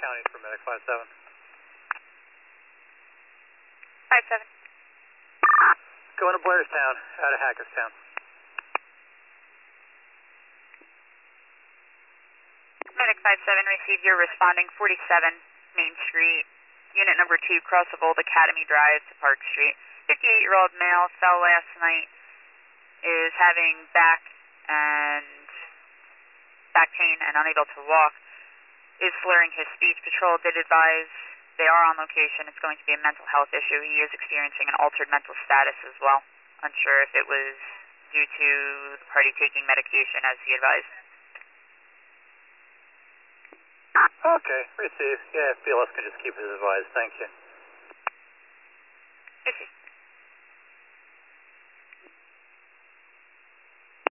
County for Medic 57. 57. Going to Blairstown, out of Hackettstown. Medic 57, receive your responding 47 Main Street, unit number 2, cross of Old Academy Drive to Park Street. 58-year-old male fell last night, is having back pain and unable to walk, is slurring his speech. Patrol did advise they are on location. It's going to be a mental health issue. He is experiencing an altered mental status as well. Unsure if it was due to the party taking medication as he advised. Okay, receive. Yeah, BLS can just keep his advice. Thank you. Receive.